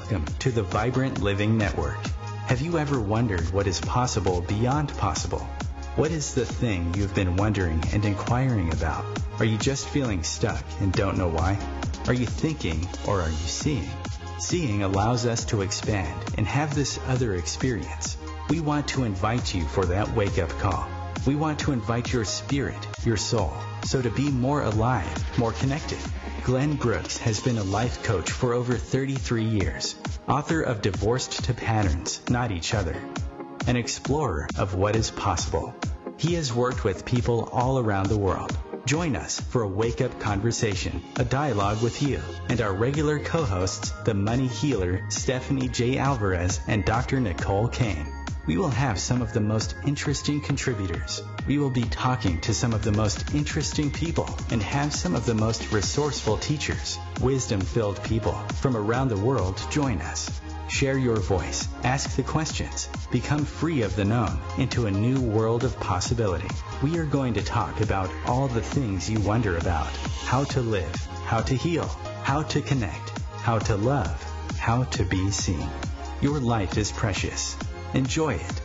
Welcome to the Vibrant Living Network. Have you ever wondered what is possible beyond possible? What is the thing you've been wondering and inquiring about? Are you just feeling stuck and don't know why? Are you thinking or are you seeing? Seeing allows us to expand and have this other experience. We want to invite you for that wake-up call. We want to invite your spirit, your soul, so to be more alive, more connected. Glenn Brooks has been a life coach for over 33 years, author of Divorced to Patterns, Not Each Other, an explorer of what is possible. He has worked with people all around the world. Join us for a wake-up conversation, a dialogue with you, and our regular co-hosts, the money healer Stephanie J. Alvarez and Dr. Nicole Kane. We will have some of the most interesting contributors. We will be talking to some of the most interesting people and have some of the most resourceful teachers, wisdom-filled people from around the world join us. Share your voice, ask the questions, become free of the known into a new world of possibility. We are going to talk about all the things you wonder about: how to live, how to heal, how to connect, how to love, how to be seen. Your life is precious. Enjoy it.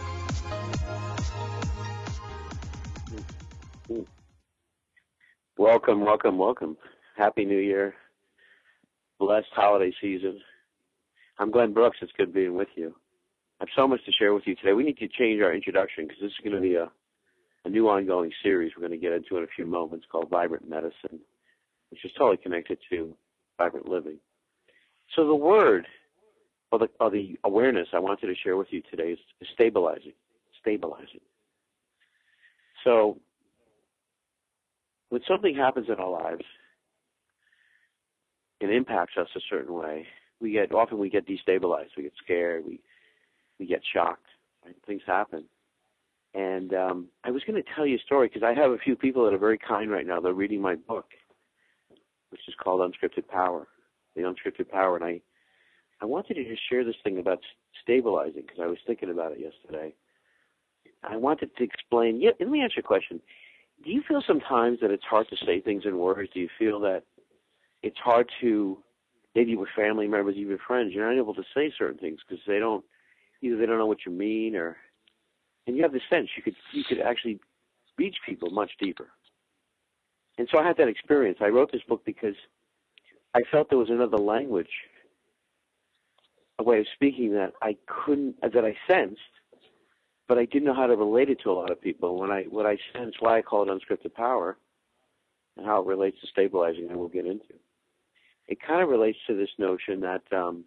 Welcome, welcome, welcome. Happy New Year. Blessed holiday season. I'm Glenn Brooks. It's good being with you. I have so much to share with you today. We need to change our introduction because this is going to be a new ongoing series we're going to get into in a few moments called Vibrant Medicine, which is totally connected to vibrant living. So the word, or the awareness I wanted to share with you today is stabilizing. Stabilizing. So when something happens in our lives, it impacts us a certain way. We get destabilized. We get scared. We get shocked. Right? Things happen. And I was going to tell you a story because I have a few people that are very kind right now. They're reading my book, which is called Unscripted Power, The Unscripted Power. And I wanted to just share this thing about stabilizing because I was thinking about it yesterday. I wanted to explain. Yeah, let me ask you a question. Do you feel sometimes that it's hard to say things in words? Do you feel that it's hard to, maybe with family members, even friends, you're not able to say certain things because either they don't know what you mean, and you have this sense you could actually reach people much deeper. And so I had that experience. I wrote this book because I felt there was another language, a way of speaking that that I sensed, but I didn't know how to relate it to a lot of people. What I sensed, why I call it Unscripted Power, and how it relates to stabilizing, I will get into. It kind of relates to this notion that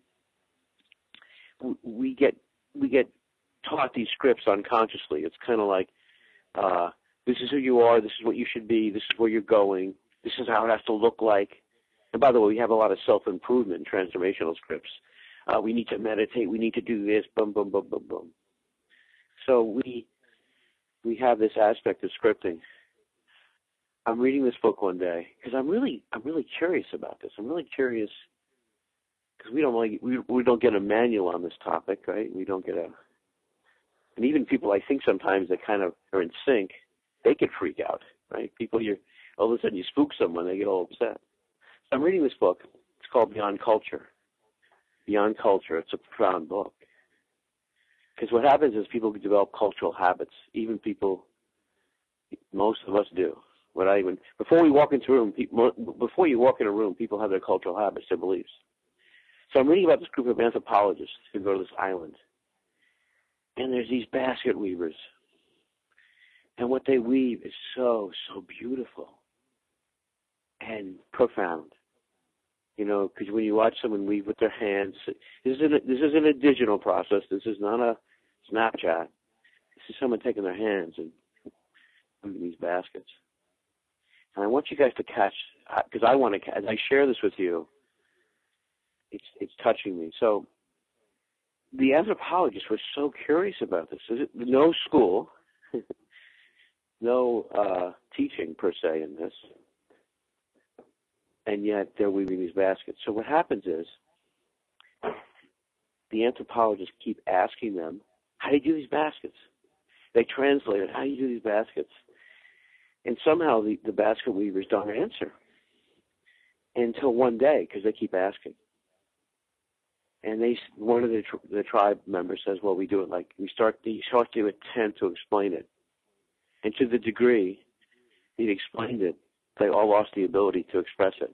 we get taught these scripts unconsciously. It's kind of like, this is who you are, this is what you should be, this is where you're going, this is how it has to look like. And by the way, we have a lot of self-improvement and transformational scripts. We need to meditate, we need to do this, boom, boom, boom, boom, boom. So we have this aspect of scripting. I'm reading this book one day because I'm really curious about this. I'm really curious because we don't get a manual on this topic, right? We don't get and even people I think sometimes that kind of are in sync, they could freak out, right? People, all of a sudden you spook someone, they get all upset. So I'm reading this book. It's called Beyond Culture. Beyond Culture. It's a profound book. Because what happens is people develop cultural habits. Even people, most of us do. Before you walk in a room, people have their cultural habits, their beliefs. So I'm reading about this group of anthropologists who go to this island. And there's these basket weavers. And what they weave is so, so beautiful and profound. Because when you watch someone weave with their hands, this isn't a digital process. This is not a Snapchat. This is someone taking their hands and weaving these baskets. And I want you guys to catch, because as I share this with you, it's touching me. So the anthropologists were so curious about this. No school, no teaching per se in this, and yet they're weaving these baskets. So what happens is the anthropologists keep asking them, how do you do these baskets? They translate it, how do you do these baskets? And somehow the basket weavers don't answer until one day, because they keep asking. And one of the tribe members says, well, we do it like, you start to attempt to explain it. And to the degree he'd explained it, they all lost the ability to express it.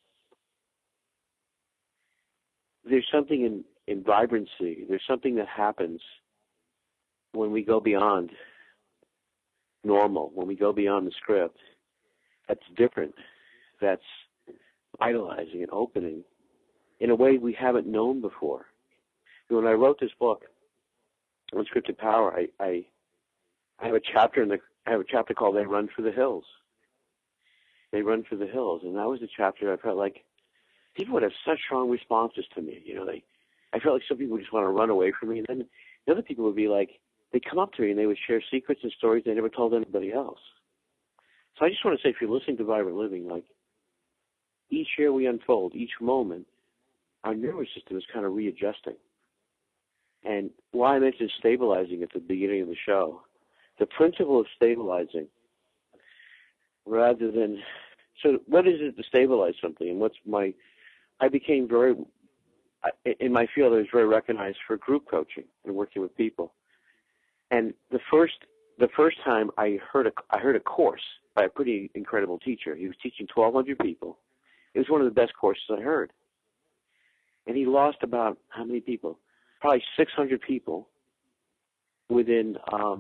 There's something in vibrancy. There's something that happens when we go beyond normal, when we go beyond the script, that's different, that's vitalizing and opening in a way we haven't known before. When I wrote this book, Unscripted Power, I have a chapter called "They Run for the Hills." They run for the hills, and that was a chapter I felt like people would have such strong responses to me. I felt like some people would just want to run away from me, and then the other people would be like, they'd come up to me and they would share secrets and stories they never told anybody else. So I just want to say, if you're listening to Vibrant Living, like each year we unfold, each moment, our nervous system is kind of readjusting. And why I mentioned stabilizing at the beginning of the show, the principle of stabilizing, rather than, so what is it to stabilize something? And I became in my field, I was very recognized for group coaching and working with people. And the first time I heard a course by a pretty incredible teacher. He was teaching 1,200 people. It was one of the best courses I heard. And he lost about how many people? Probably 600 people within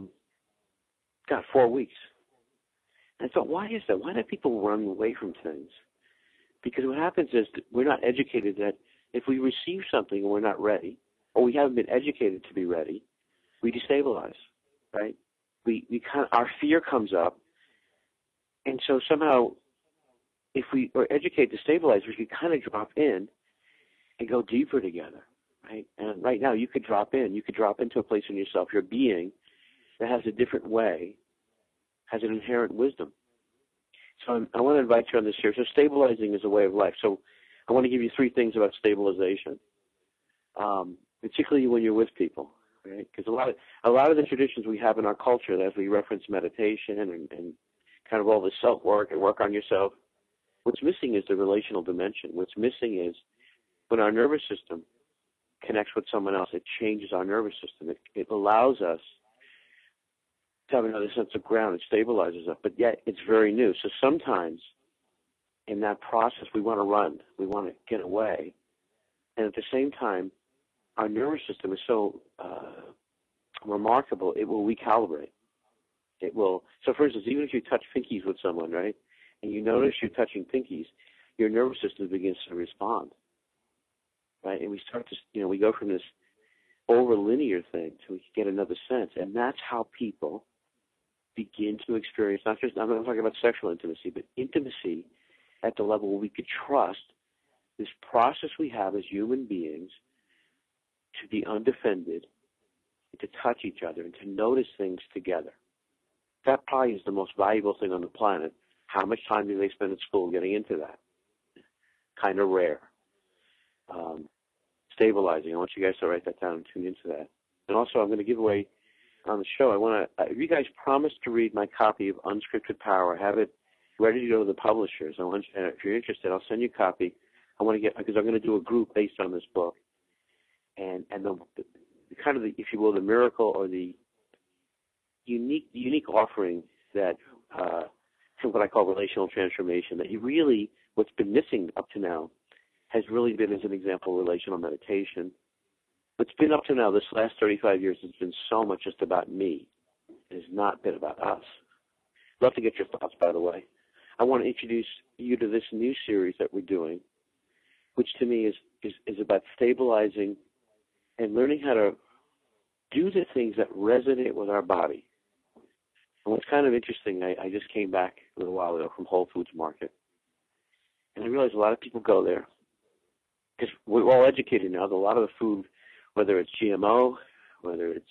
4 weeks. And I thought, why is that? Why do people run away from things? Because what happens is that we're not educated that if we receive something and we're not ready, or we haven't been educated to be ready, we destabilize, right? Our fear comes up, and so somehow, if we are educated to stabilize, we can kind of drop in and go deeper together, right? And right now, you could drop into a place in yourself, your being, that has a different way, has an inherent wisdom. So I want to invite you on this here. So stabilizing is a way of life. So I want to give you 3 things about stabilization, particularly when you're with people, right? Because a lot of the traditions we have in our culture, as we reference meditation and kind of all the self-work and work on yourself, what's missing is the relational dimension. What's missing is when our nervous system connects with someone else, it changes our nervous system. It allows us to have another sense of ground. It stabilizes us, but yet it's very new. So sometimes in that process, we want to run. We want to get away. And at the same time, our nervous system is so remarkable, it will recalibrate. It will. So for instance, even if you touch pinkies with someone, right, and you notice you're touching pinkies, your nervous system begins to respond, right? And we start to, we go from this over-linear thing to we get another sense. And that's how people begin to experience, I'm not talking about sexual intimacy, but intimacy at the level where we could trust this process we have as human beings to be undefended, to touch each other, and to notice things together. That probably is the most valuable thing on the planet. How much time do they spend at school getting into that? Kind of rare. Stabilizing. I want you guys to write that down and tune into that. And also, I'm going to give away on the show, if you guys promise to read my copy of Unscripted Power, I have it ready to go to the publishers. If you're interested, I'll send you a copy. Because I'm going to do a group based on this book. And the kind of the, if you will, the miracle or the unique offering that what I call relational transformation, that what's been missing up to now has really been, as an example, relational meditation. What's been up to now, this last 35 years, has been so much just about me. It has not been about us. I'd love to get your thoughts, by the way. I want to introduce you to this new series that we're doing, which to me is about stabilizing and learning how to do the things that resonate with our body. And what's kind of interesting, I just came back a little while ago from Whole Foods Market, and I realized a lot of people go there because we're all educated now that a lot of the food, whether it's GMO, whether it's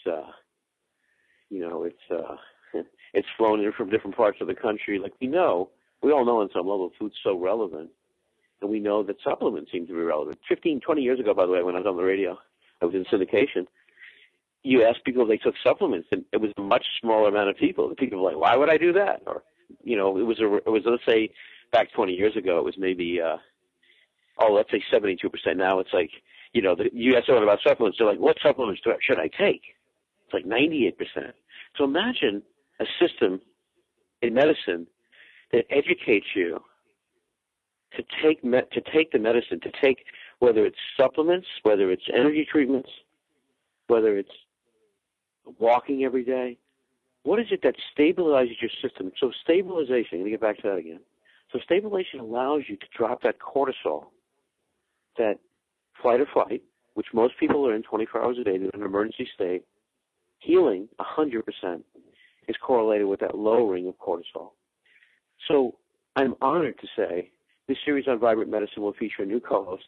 it's flown in from different parts of the country. Like we all know on some level food's so relevant, and we know that supplements seem to be relevant. 15, 20 years ago, by the way, when I was on the radio, I was in syndication, you asked people if they took supplements, and it was a much smaller amount of people. The people were like, why would I do that? Or, it was let's say, back 20 years ago, it was maybe, let's say 72%. Now it's like, you ask someone about supplements, they're like, what supplements should I take? It's like 98%. So imagine a system in medicine that educates you to take the medicine, to take whether it's supplements, whether it's energy treatments, whether it's walking every day. What is it that stabilizes your system? So stabilization, let me get back to that again. So stabilization allows you to drop that cortisol, that flight or flight, which most people are in 24 hours a day in an emergency state. Healing, 100%, is correlated with that lowering of cortisol. So I'm honored to say this series on Vibrant Medicine will feature a new co-host,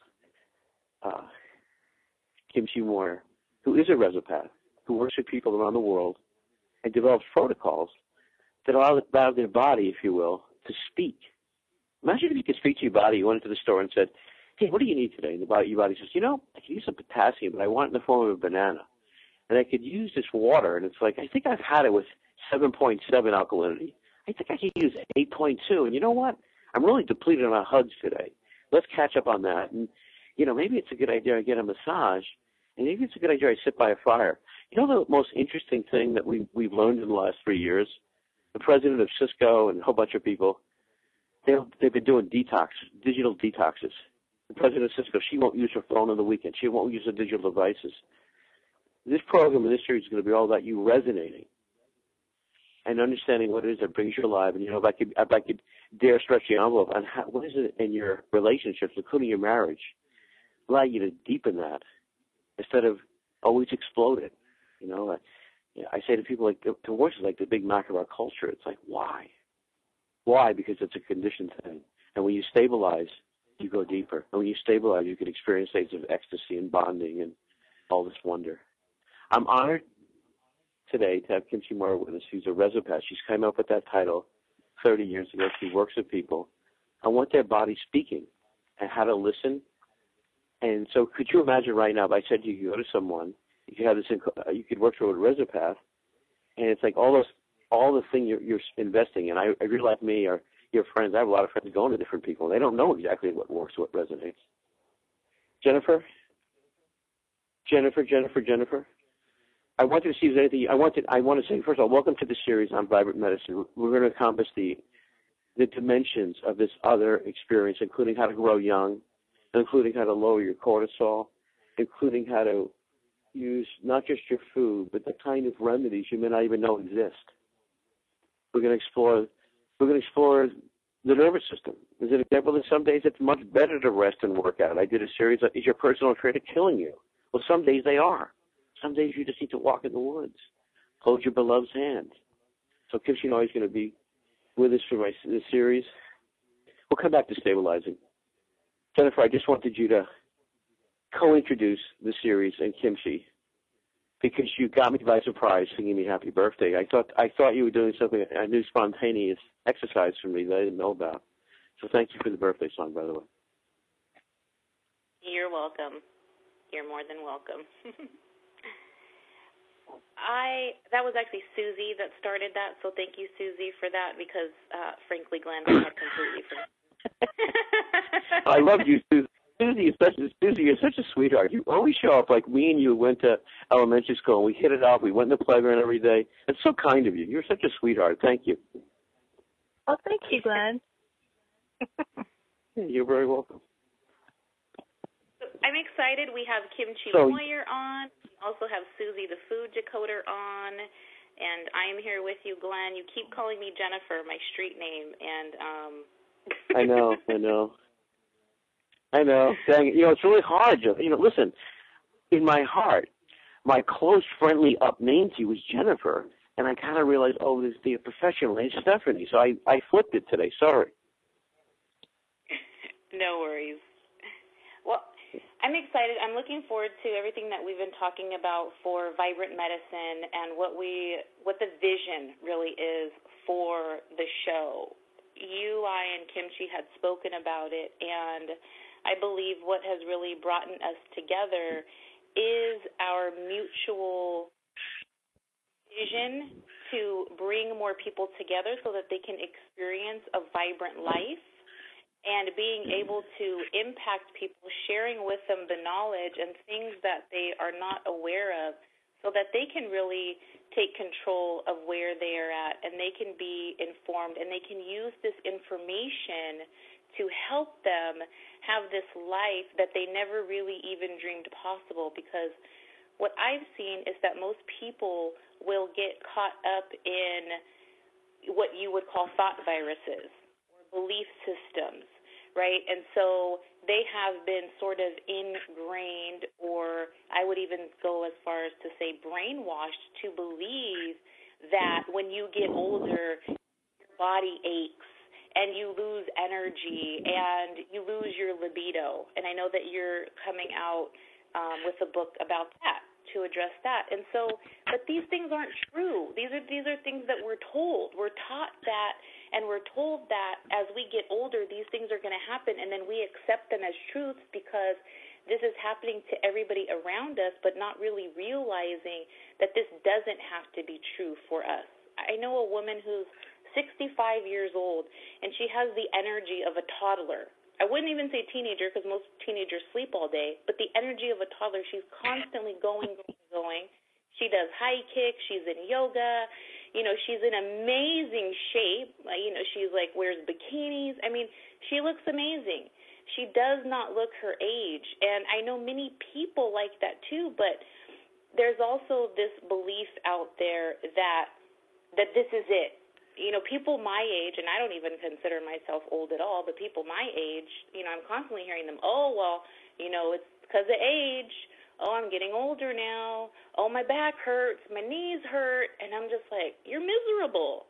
Kimchi Moyer, who is a Resopath, who works with people around the world and develops protocols that allow their body, if you will, to speak. Imagine if you could speak to your body. You went into the store and said, hey, what do you need today? And your body says, I could use some potassium, but I want it in the form of a banana. And I could use this water, and it's like, I think I've had it with 7.7 alkalinity. I think I could use 8.2. And you know what? I'm really depleted on HUDs today. Let's catch up on that. And, maybe it's a good idea I get a massage, and maybe it's a good idea I sit by a fire. The most interesting thing that we've learned in the last 3 years? The president of Cisco and a whole bunch of people, they've been doing digital detoxes. The president of Cisco, she won't use her phone on the weekend. She won't use the digital devices. This program and this series is going to be all about you resonating and understanding what it is that brings you alive. And, if I could dare stretch the envelope on what is it in your relationships, including your marriage, allow you to deepen that instead of always explode it. I say to people, like, divorce is like the Big Mac of our culture. It's like, why? Why? Because it's a conditioned thing. And when you stabilize, you go deeper. And when you stabilize, you can experience states of ecstasy and bonding and all this wonder. I'm honored today to have Kimchi Moyer with us, who's a Resopath. She's come up with that title 30 years ago. She works with people on what their body's speaking and how to listen. And so could you imagine right now if I said you could go to someone, you could have this, you could work through a Resopath, and it's like all the thing you're investing in. I realize me or your friends, I have a lot of friends going to different people, and they don't know exactly what works, what resonates. Jennifer. I wanted to see if there's anything. I want to say, first of all, welcome to the series on Vibrant Medicine. We're going to encompass the dimensions of this other experience, including how to grow young, including how to lower your cortisol, including how to use not just your food, but the kind of remedies you may not even know exist. We're going to explore the nervous system. As an example, that some days it's much better to rest and work out. I did a series of, is your personal trainer killing you? Well, some days they are. Some days you just need to walk in the woods. Hold your beloved's hand. So Kimchi Moyer is going to be with us for this series. We'll come back to stabilizing. Jennifer, I just wanted you to co-introduce the series and Kimchi because you got me by surprise singing me happy birthday. I thought you were doing something, a new spontaneous exercise for me that I didn't know about. So thank you for the birthday song, by the way. You're welcome. You're more than welcome. That was actually Susie that started that, so thank you, Susie, for that, because, frankly, Glenn, I had completely forgotten. I love you, Susie. Susie, you're such a sweetheart. You always show up like me and you went to elementary school, and we hit it off. We went in the playground every day. It's so kind of you. You're such a sweetheart. Thank you. Oh, thank you, Glenn. You're very welcome. I'm excited. We have Kimchi Moyer on. We also have Susie the Food Decoder on. And I am here with you, Glenn. You keep calling me Jennifer, my street name. And I know. Dang it. It's really hard. Listen, in my heart, my close, friendly up name to you was Jennifer. And I kind of realized, this is the professional name, Stephanie. So I flipped it today. Sorry. No worries. Well, I'm excited. I'm looking forward to everything that we've been talking about for Vibrant Medicine and what the vision really is for the show. I and Kimchi had spoken about it, and I believe what has really brought us together is our mutual vision to bring more people together so that they can experience a vibrant life and being able to impact people, sharing with them the knowledge and things that they are not aware of so that they can really take control of where they are at and they can be informed and they can use this information to help them have this life that they never really even dreamed possible. Because what I've seen is that most people will get caught up in what you would call thought viruses or belief systems, right? And so they have been sort of ingrained, or I would even go as far as to say brainwashed, to believe that when you get older, your body aches and you lose energy and you lose your libido. And I know that you're coming out with a book about that, to address that. And so, but these things aren't true. These are things that we're told. We're taught that, and we're told that as we get older, these things are going to happen, and then we accept them as truths because this is happening to everybody around us, but not really realizing that this doesn't have to be true for us. I know a woman who's 65 years old, and she has the energy of a toddler. I wouldn't even say teenager because most teenagers sleep all day, but the energy of a toddler. She's constantly going. She does high kicks. She's in yoga. You know, she's in amazing shape. You know, she's like wears bikinis. I mean, she looks amazing. She does not look her age. And I know many people like that too, but there's also this belief out there that this is it. You know, people my age, and I don't even consider myself old at all, but people my age, you know, I'm constantly hearing them, oh, well, you know, it's because of age. Oh, I'm getting older now. Oh, my back hurts. My knees hurt. And I'm just like, you're miserable.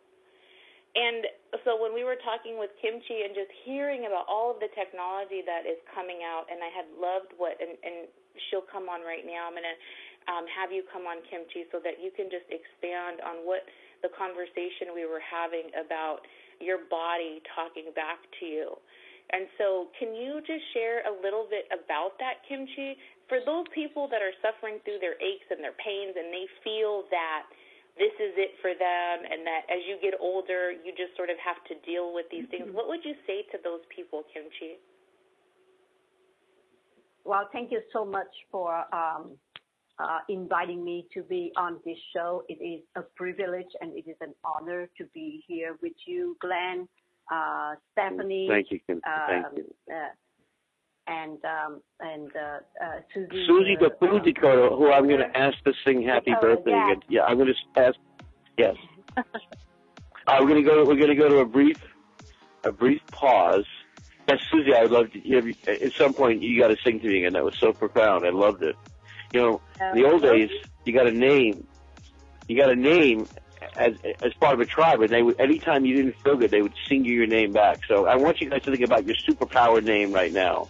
And so when we were talking with Kimchi and just hearing about all of the technology that is coming out, and I had loved and she'll come on right now. I'm going to have you come on, Kimchi, so that you can just expand on what the conversation we were having about your body talking back to you. And so can you just share a little bit about that, Kimchi, for those people that are suffering through their aches and their pains and they feel that this is it for them and that as you get older, you just sort of have to deal with these things. What would you say to those people, Kimchi? Well, thank you so much for inviting me to be on this show. It is a privilege and it is an honor to be here with you, Glenn, Stephanie. Thank you, Kim. Thank you. And Susie. Susie Bapudiko, who I'm going to ask to sing "Happy Birthday" again. Yeah, I'm going to ask. Yes. We're going to go to a brief pause. Yes, Susie, I would love to. At some point, you got to sing to me again. That was so profound. I loved it. You know, in the old days, you got a name. You got a name as part of a tribe, and they would, anytime you didn't feel good, they would sing you your name back. So I want you guys to think about your superpower name right now.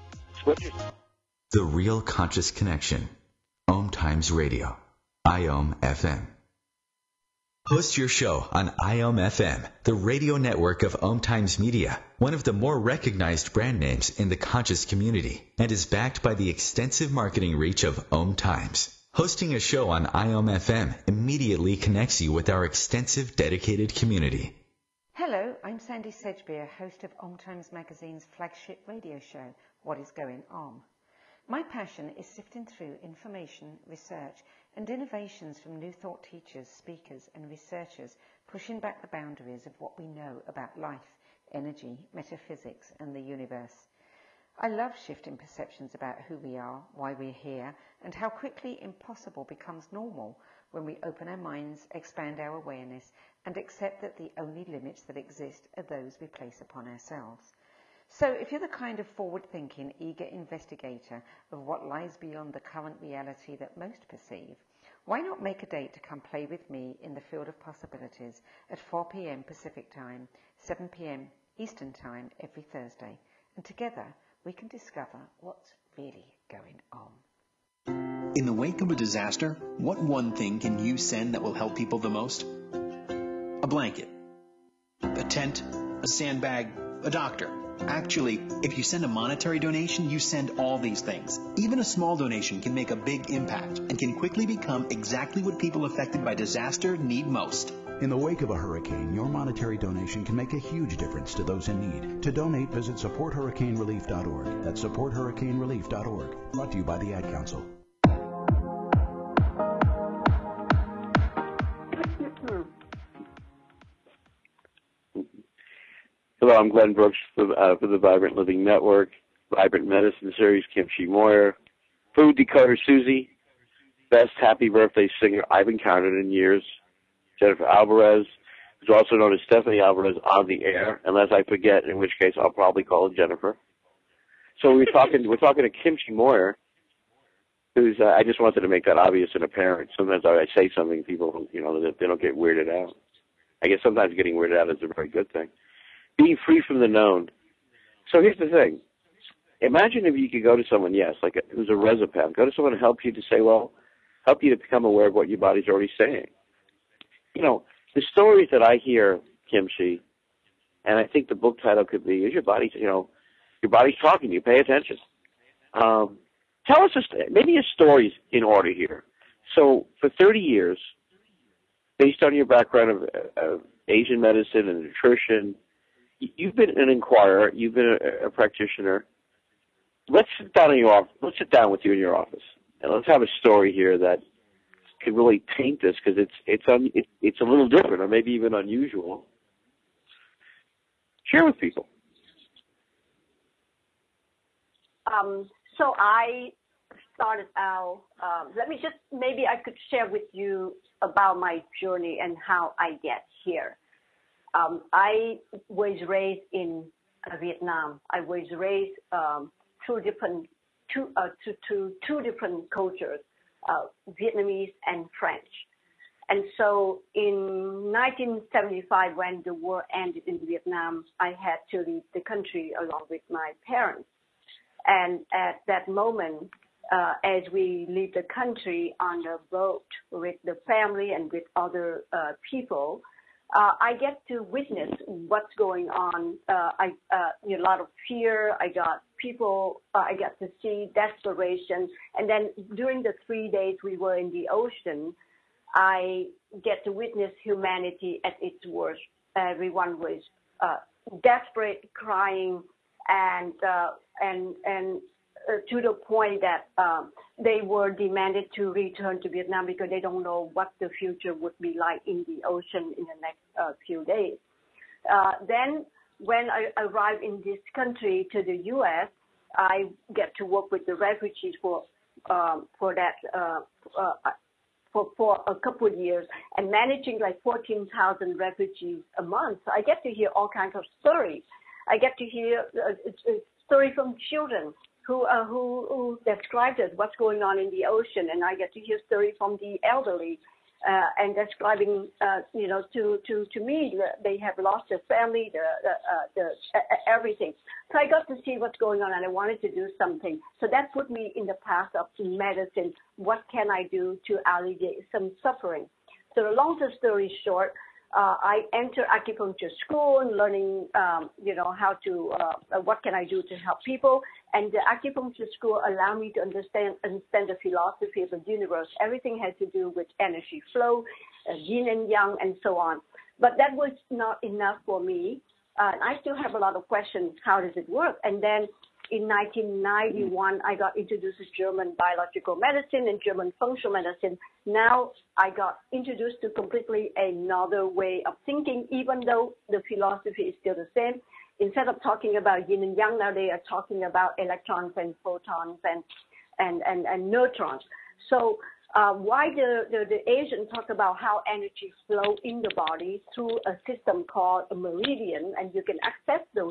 The Real Conscious Connection. Om Times Radio. IOM FM. Host your show on IOM FM, the radio network of Om Times Media, one of the more recognized brand names in the conscious community, and is backed by the extensive marketing reach of Om Times. Hosting a show on IOM FM immediately connects you with our extensive dedicated community. Hello, I'm Sandy Sedgbeer, host of Om Times Magazine's flagship radio show, What is Going On? My passion is sifting through information, research, and innovations from new thought teachers, speakers, and researchers, pushing back the boundaries of what we know about life, energy, metaphysics, and the universe. I love shifting perceptions about who we are, why we're here, and how quickly impossible becomes normal when we open our minds, expand our awareness, and accept that the only limits that exist are those we place upon ourselves. So if you're the kind of forward-thinking, eager investigator of what lies beyond the current reality that most perceive, why not make a date to come play with me in the field of possibilities at 4 p.m. Pacific Time, 7 p.m. Eastern Time every Thursday, and together we can discover what's really going on. In the wake of a disaster, what one thing can you send that will help people the most? A blanket, a tent, a sandbag, a doctor. Actually, if you send a monetary donation, you send all these things. Even a small donation can make a big impact and can quickly become exactly what people affected by disaster need most. In the wake of a hurricane, your monetary donation can make a huge difference to those in need. To donate, visit supporthurricanerelief.org. That's supporthurricanerelief.org. Brought to you by the Ad Council. Hello, I'm Glenn Brooks for the Vibrant Living Network, Vibrant Medicine Series, Kim Chi Moyer, Food Decoder Susie, best happy birthday singer I've encountered in years, Jennifer Alvarez, who's also known as Stephanie Alvarez on the air, unless I forget, in which case I'll probably call her Jennifer. So we're talking to Kim Chi Moyer, who's, I just wanted to make that obvious and apparent. Sometimes I say something, people, they don't get weirded out. I guess sometimes getting weirded out is a very good thing. Being free from the known. So here's the thing. Imagine if you could go to someone, who's a resopath, go to someone to help you to say, help you to become aware of what your body's already saying. The stories that I hear, Kim Chi, and I think the book title could be, is your body, your body's talking to you, pay attention. Tell us maybe a story in order here. So for 30 years, based on your background of Asian medicine and nutrition, you've been an inquirer, you've been a practitioner. Let's sit down with you in your office, and let's have a story here that could really paint this, because it's a little different, or maybe even unusual. Share with people. So I started out. Maybe I could share with you about my journey and how I get here. I was raised in Vietnam. I was raised two different cultures, Vietnamese and French. And so in 1975, when the war ended in Vietnam, I had to leave the country along with my parents. And at that moment, as we leave the country on the boat with the family and with other people, I get to witness what's going on. A lot of fear. I got to see desperation. And then during the 3 days we were in the ocean, I get to witness humanity at its worst. Everyone was desperate, crying, and to the point that they were demanded to return to Vietnam because they don't know what the future would be like in the ocean in the next few days. Then when I arrived in this country to the U.S., I get to work with the refugees for a couple of years and managing like 14,000 refugees a month. So I get to hear all kinds of stories. I get to hear stories from children who described us what's going on in the ocean, and I get to hear stories from the elderly and describing, to me, they have lost their family, everything. So I got to see what's going on, and I wanted to do something. So that put me in the path of medicine. What can I do to alleviate some suffering? So the long story short, I enter acupuncture school and learning, how to, what can I do to help people. And the acupuncture school allowed me to understand the philosophy of the universe. Everything has to do with energy flow, yin and yang, and so on. But that was not enough for me. I still have a lot of questions. How does it work? And then in 1991, I got introduced to German biological medicine and German functional medicine. Now I got introduced to completely another way of thinking, even though the philosophy is still the same. Instead of talking about yin and yang, now they are talking about electrons and photons and neutrons. So why the Asians talk about how energy flow in the body through a system called a meridian, and you can access those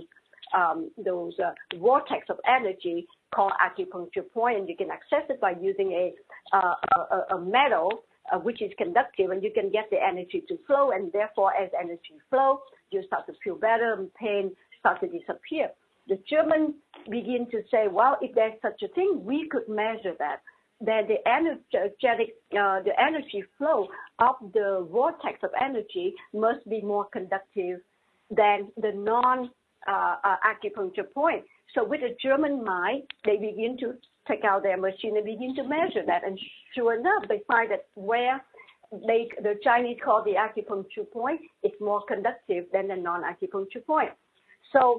vortex of energy called acupuncture point, and you can access it by using a metal which is conductive, and you can get the energy to flow, and therefore as energy flow, you start to feel better, and pain start to disappear. The Germans begin to say, well, if there's such a thing, we could measure that. That the energy flow of the vortex of energy must be more conductive than the acupuncture point. So with a German mind, they begin to take out their machine and begin to measure that. And sure enough, they find that where the Chinese call the acupuncture point, it's more conductive than the non-acupuncture point. So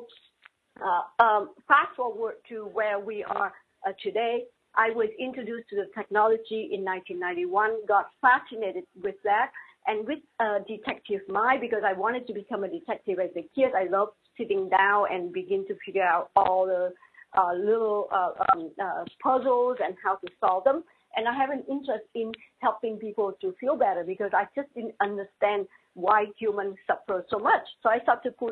fast forward to where we are today. I was introduced to the technology in 1991, got fascinated with that, and with detective mind, because I wanted to become a detective as a kid. I loved sitting down and begin to figure out all the little puzzles and how to solve them. And I have an interest in helping people to feel better, because I just didn't understand why humans suffer so much. So I started to put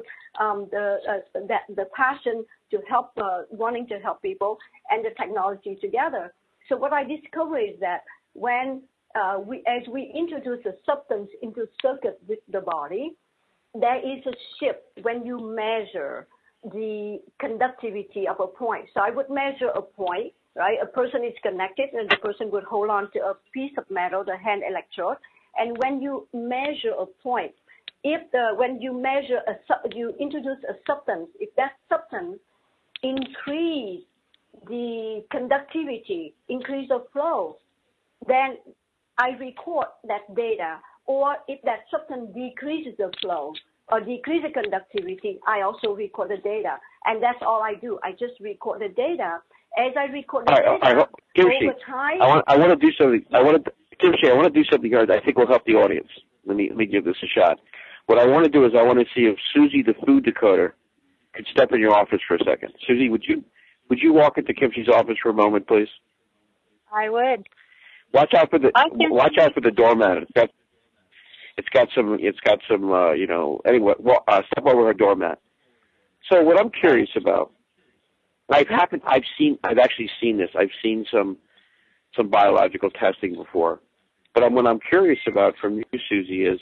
the passion to help, wanting to help people, and the technology together. So what I discovered is that when as we introduce a substance into circuit with the body, there is a shift when you measure the conductivity of a point. So I would measure a point, right? A person is connected, and the person would hold on to a piece of metal, the hand electrode. And when you measure a point, when you measure you introduce a substance, if that substance increase the conductivity, increase the flow, then I record that data. Or if that substance decreases the flow or decreases the conductivity, I also record the data. And that's all I do. I just record the data. As I record the data, over time, I want to do something. Kimchi, I want to do something here that I think will help the audience. Let me give this a shot. What I want to do is I want to see if Susie, the food decoder, could step in your office for a second. Susie, would you walk into Kimchi's office for a moment, please? I would. Watch out for the doormat. It's got some anyway, step over her doormat. So what I'm curious about, I've actually seen this. I've seen some biological testing before. But what I'm curious about from you, Susie, is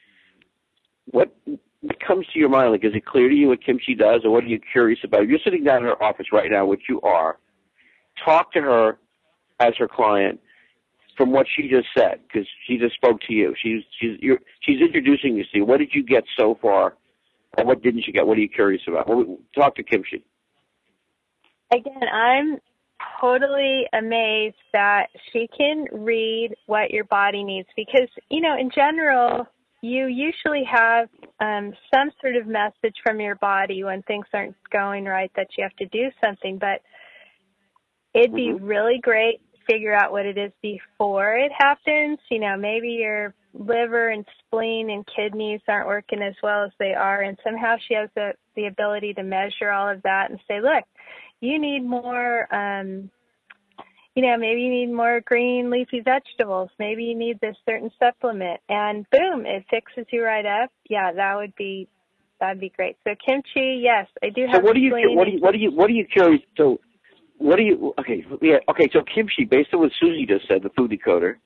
what comes to your mind? Like, is it clear to you what Kimchi does, or what are you curious about? If you're sitting down in her office right now, which you are, talk to her as her client from what she just said, because she just spoke to you. She's introducing you to you. What did you get so far, and what didn't you get? What are you curious about? Talk to Kimchi. Again, I'm totally amazed that she can read what your body needs, because, in general, you usually have some sort of message from your body when things aren't going right that you have to do something, but it'd be really great figure out what it is before it happens. Maybe your liver and spleen and kidneys aren't working as well as they are, and somehow she has the ability to measure all of that and say, look, you need more, maybe you need more green leafy vegetables. Maybe you need this certain supplement, and boom, it fixes you right up. Yeah, that'd be great. So Kimchi, yes, I do have. So what are you curious? So what do you? Okay, yeah, okay. So Kimchi, based on what Susie just said, the food decoder,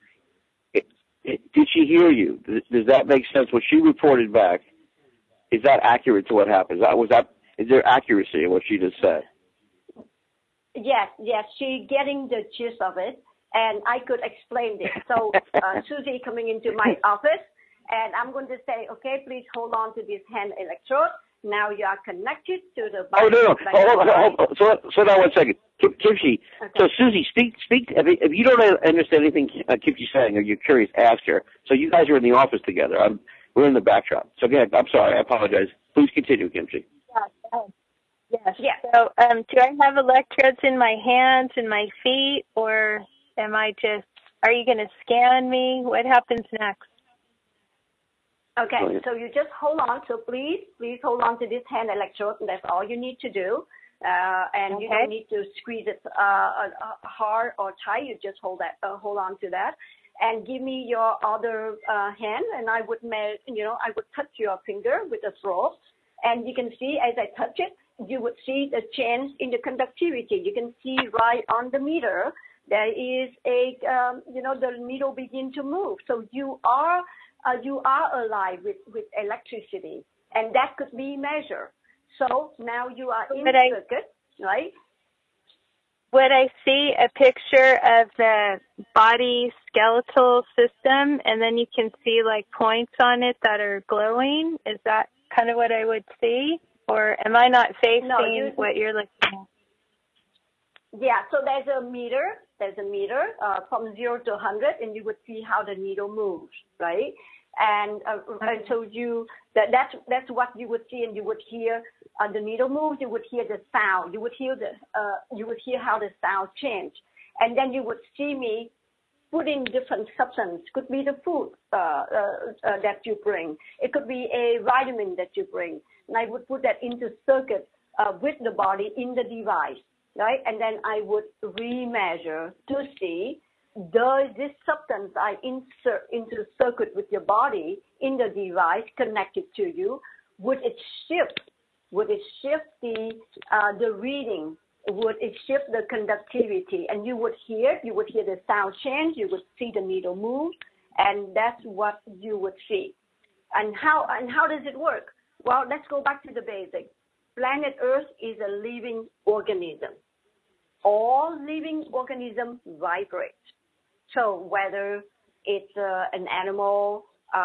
did she hear you? Does that make sense? What she reported back, is that accurate to what happened? Is there accuracy in what she just said? Yes, she getting the gist of it, and I could explain this. So Susie coming into my office, and I'm going to say, okay, please hold on to this hand electrode. Now you are connected to the body. Oh, no. Hold on. So now 1 second. Kimchi, okay. So Susie, speak. If you don't understand anything Kimchi's saying, or you're curious, ask her. So you guys are in the office together. We're in the backdrop. So again, I'm sorry. I apologize. Please continue, Kimchi. Yes. Yeah. So do I have electrodes in my hands and my feet, or are you going to scan me? What happens next? Okay, so you just hold on. So please hold on to this hand electrode, and that's all you need to do. And you don't need to squeeze it hard or tight. You just hold on to that, and give me your other hand, and I would touch your finger with a probe, and you can see as I touch it, you would see the change in the conductivity. You can see right on the meter there is the needle begin to move. So you are alive with electricity, and that could be measured. So now you are in the circuit, right? Would I see a picture of the body skeletal system, and then you can see like points on it that are glowing? Is that kind of what I would see? Or am I not facing what you're looking at? Yeah, so there's a meter, there's a meter from 0 to 100, and you would see how the needle moves, right? And I told you that's what you would see, and you would hear the needle move. You would hear the sound. You would hear how the sound change, and then you would see me put in different substances. Could be the food that you bring. It could be a vitamin that you bring, and I would put that into circuit with the body in the device, right? And then I would remeasure to see, does this substance I insert into circuit with your body in the device connected to you, would it shift? Would it shift the reading? Would it shift the conductivity? And you would hear the sound change, you would see the needle move, and that's what you would see. And how does it work? Well, let's go back to the basics. Planet Earth is a living organism. All living organisms vibrate. So whether it's an animal,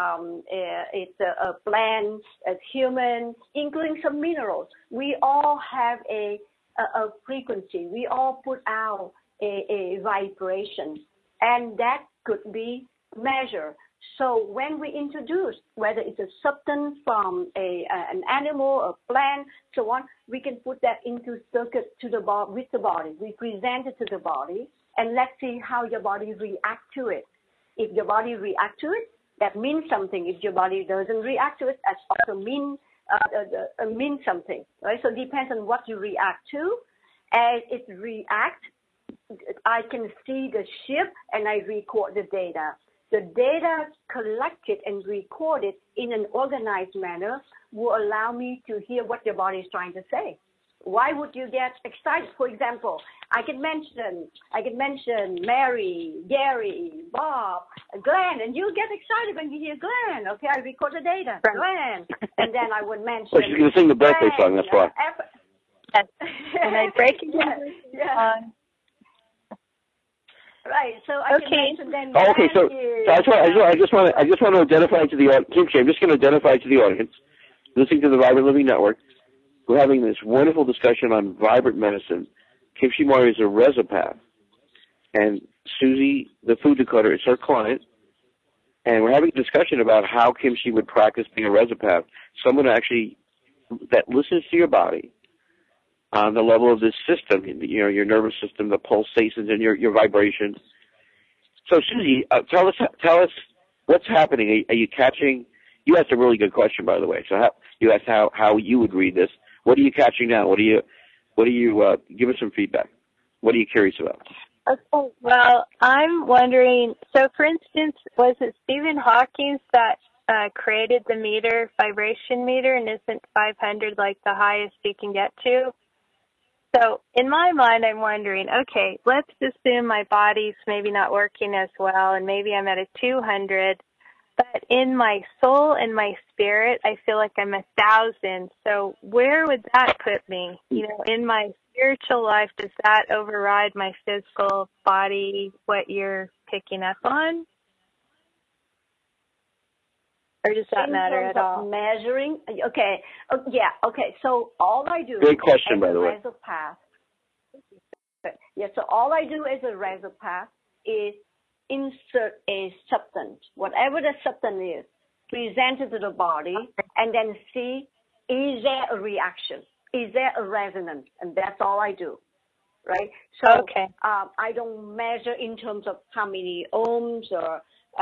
it's a plant, a human, including some minerals, we all have a frequency. We all put out a vibration, and that could be measured. So when we introduce, whether it's a substance from an animal, a plant, so on, we can put that into circuit with the body. We present it to the body, and let's see how your body reacts to it. If your body reacts to it, that means something. If your body doesn't react to it, that also means something, right? So it depends on what you react to. As it reacts, I can see the shift, and I record the data. The data collected and recorded in an organized manner will allow me to hear what your body is trying to say. Why would you get excited? For example, I could mention Mary, Gary, Bob, Glenn, and you get excited when you hear Glenn. Okay, I record the data, Glenn, and then I would mention. Well, she's going to sing the birthday song. That's why. And I break it down. Yeah. Right. So I can mention then. Oh, okay. So I just want to identify to the audience. Kimchi, I'm just going to identify to the audience, listening to the Vibrant Living Network. We're having this wonderful discussion on vibrant medicine. Kimchi Mori is a resopath, and Susie, the food decoder, is her client. And we're having a discussion about how Kimchi would practice being a resopath, someone actually that listens to your body on the level of this system, you know, your nervous system, the pulsations, and your vibrations. So, Susie, tell us what's happening. Are you catching? You asked a really good question, by the way. So, you asked how you would read this. What are you catching now? What do you? Give us some feedback. What are you curious about? Okay. Well, I'm wondering. So, for instance, was it Stephen Hawking that created the meter, vibration meter, and isn't 500 like the highest you can get to? So in my mind, I'm wondering, okay, let's assume my body's maybe not working as well, and maybe I'm at a 200, but in my soul and my spirit, I feel like I'm 1,000. So where would that put me? You know, in my spiritual life, does that override my physical body, what you're picking up on? Or does that matter at all? Measuring, okay, yeah, okay. So all I do. Great question, by the way. Yeah. So all I do as a resopath is insert a substance, whatever the substance is, present it to the body, and then see, is there a reaction? Is there a resonance? And that's all I do. Right. So okay. I don't measure in terms of how many ohms or.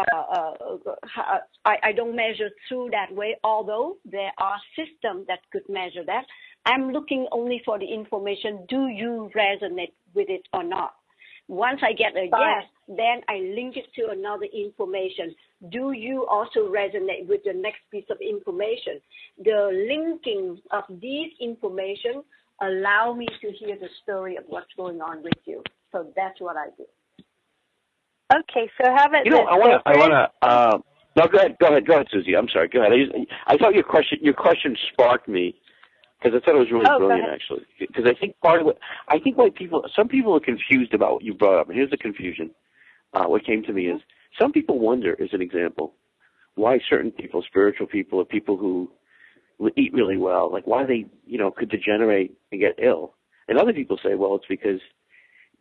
I don't measure through that way, although there are systems that could measure that. I'm looking only for the information. Do you resonate with it or not? Once I get a yes, then I link it to another information. Do you also resonate with the next piece of information? The linking of these information allow me to hear the story of what's going on with you. So that's what I do. Okay, so how about this? I want to. No, go ahead, Susie. I'm sorry. Go ahead. I thought your question sparked me because I thought it was really brilliant, actually. Because I think some people are confused about what you brought up. And here's the confusion. What came to me is some people wonder, as an example, why certain people, spiritual people, or people who eat really well, like why they, could degenerate and get ill. And other people say, well, it's because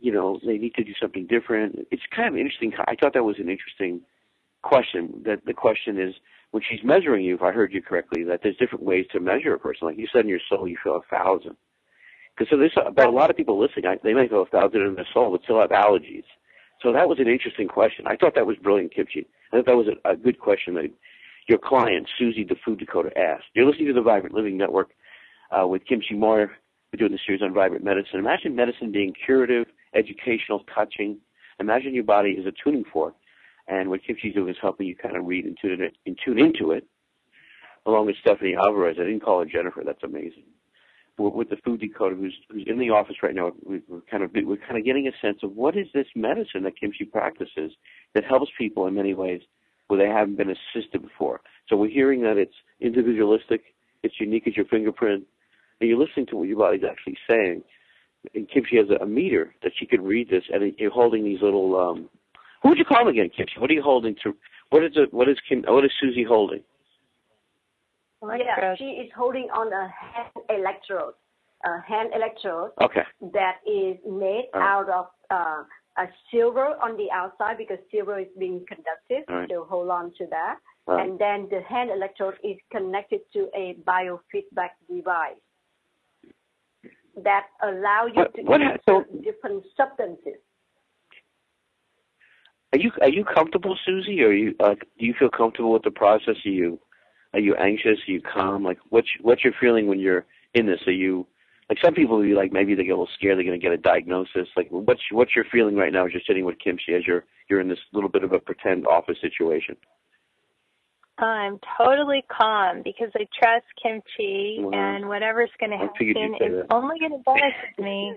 they need to do something different. It's kind of interesting. I thought that was an interesting question. That the question is, when she's measuring you, if I heard you correctly, that there's different ways to measure a person. Like you said, in your soul, you feel 1,000. Because so there's about a lot of people listening. They may feel 1,000 in their soul, but still have allergies. So that was an interesting question. I thought that was brilliant, Kimchi. I thought that was a good question that your client, Susie, the food decoder, asked. You're listening to the Vibrant Living Network with Kimchi Moore. We're doing the series on Vibrant Medicine. Imagine medicine being curative, educational, touching. Imagine your body is a tuning fork, and what Kimchi's doing is helping you kind of read and tune into it, along with Stephanie Alvarez. I didn't call her Jennifer. That's amazing. With the food decoder, who's in the office right now, we're kind of getting a sense of what is this medicine that Kimchi practices that helps people in many ways where they haven't been assisted before. So we're hearing that it's individualistic, it's unique as your fingerprint, and you're listening to what your body's actually saying. And Kimchi has a meter that she can read this, and you're holding these little. Who would you call them again, Kimchi? What are you holding to? What is Susie holding? Yeah, she is holding on a hand electrode. Okay. That is made out of a silver on the outside, because silver is being conductive, so hold on to that. And then the hand electrode is connected to a biofeedback device that allow you to use different substances. Are you comfortable, Susie? Or do you feel comfortable with the process? Are you anxious? Are you calm? Like, what's your feeling when you're in this? Are you, like, some people will be like, maybe they get a little scared, they're going to get a diagnosis. Like, what's your feeling right now as you're sitting with Kimchi, as you're in this little bit of a pretend office situation? I'm totally calm because I trust Kimchi, and whatever's going to happen is only going to benefit me.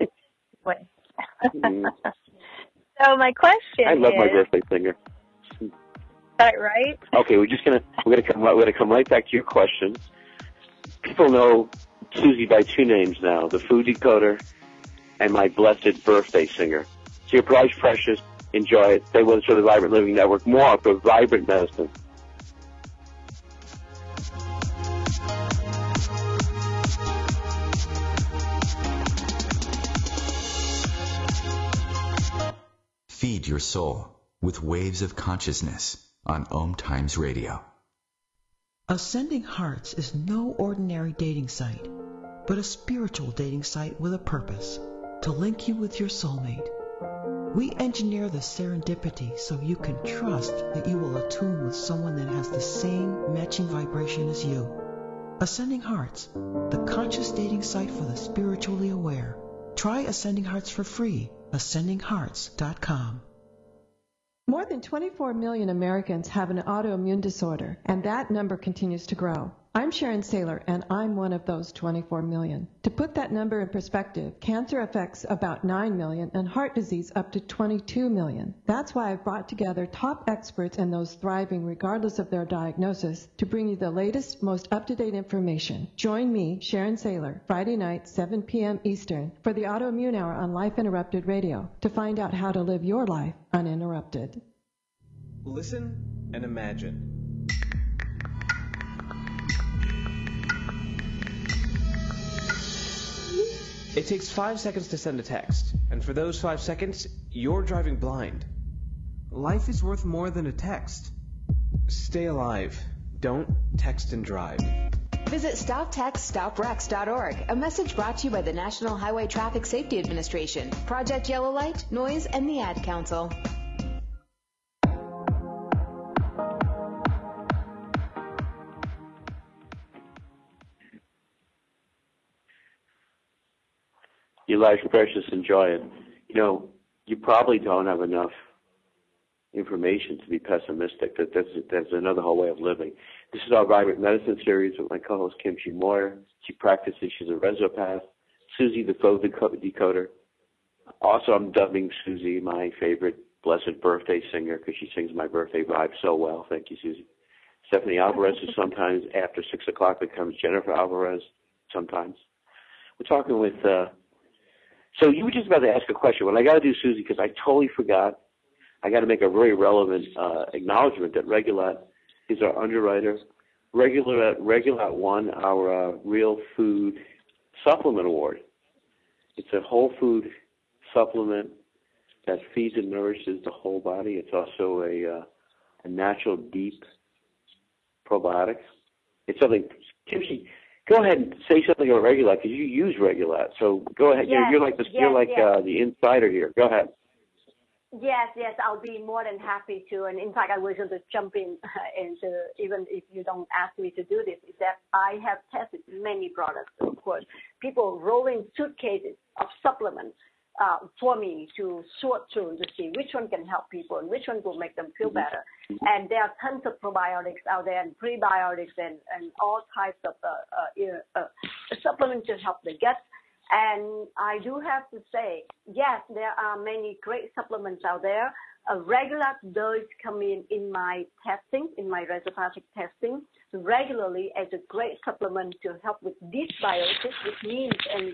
So my question is... I love my birthday singer. Is that right? Okay, we're gonna come right back to your question. People know Susie by two names now: the food decoder and my blessed birthday singer. So your prize precious. Enjoy it. Stay with us for the Vibrant Living Network. More for Vibrant Medicine. Feed your soul with waves of consciousness on Om Times Radio. Ascending Hearts is no ordinary dating site, but a spiritual dating site with a purpose, to link you with your soulmate. We engineer the serendipity so you can trust that you will attune with someone that has the same matching vibration as you. Ascending Hearts, the conscious dating site for the spiritually aware. Try Ascending Hearts for free. AscendingHearts.com. More than 24 million Americans have an autoimmune disorder, and that number continues to grow. I'm Sharon Saylor, and I'm one of those 24 million. To put that number in perspective, cancer affects about 9 million and heart disease up to 22 million. That's why I've brought together top experts and those thriving regardless of their diagnosis to bring you the latest, most up-to-date information. Join me, Sharon Saylor, Friday night, 7 p.m. Eastern, for the Autoimmune Hour on Life Interrupted Radio to find out how to live your life uninterrupted. Listen and imagine. It takes 5 seconds to send a text, and for those 5 seconds, you're driving blind. Life is worth more than a text. Stay alive. Don't text and drive. Visit StopTextStopWrecks.org, a message brought to you by the National Highway Traffic Safety Administration, Project Yellow Light, Noise, and the Ad Council. Your life's precious. Enjoy it. You probably don't have enough information to be pessimistic. That's another whole way of living. This is our Vibrant Medicine series with my co-host Kimchi Moore. She practices. She's a resopath. Susie, the food decoder. Also, I'm dubbing Susie my favorite blessed birthday singer because she sings my birthday vibe so well. Thank you, Susie. Stephanie Alvarez is sometimes after 6 o'clock becomes Jennifer Alvarez. Sometimes we're talking with. So you were just about to ask a question. What I got to do, Susie, because I totally forgot, I got to make a very relevant acknowledgement that Regulat is our underwriter. Regulat won our Real Food Supplement Award. It's a whole food supplement that feeds and nourishes the whole body. It's also a natural, deep probiotic. It's something, Kimchi, go ahead and say something about Regulat, because you use Regulat. So go ahead. Yes, you're like the insider here. Go ahead. Yes, I'll be more than happy to. And in fact, I was going to jump in into, even if you don't ask me to do this, is that I have tested many products, of course. People rolling suitcases of supplements for me to sort through to see which one can help people and which one will make them feel better. And there are tons of probiotics out there and prebiotics and all types of supplements to help the gut. And I do have to say, yes, there are many great supplements out there. Regulat does come in my testing, in my resopacic testing, regularly as a great supplement to help with dysbiosis, which means